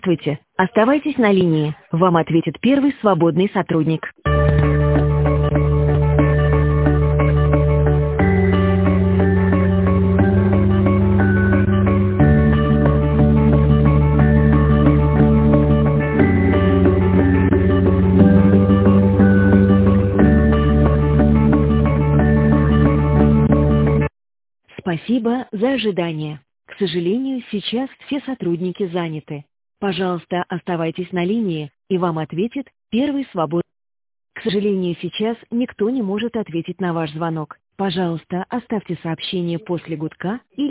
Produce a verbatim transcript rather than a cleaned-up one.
Здравствуйте. Оставайтесь на линии. Вам ответит первый свободный сотрудник. Спасибо за ожидание. К сожалению, сейчас все сотрудники заняты. Пожалуйста, оставайтесь на линии, и вам ответит первый свободный. К сожалению, сейчас никто не может ответить на ваш звонок. Пожалуйста, оставьте сообщение после гудка и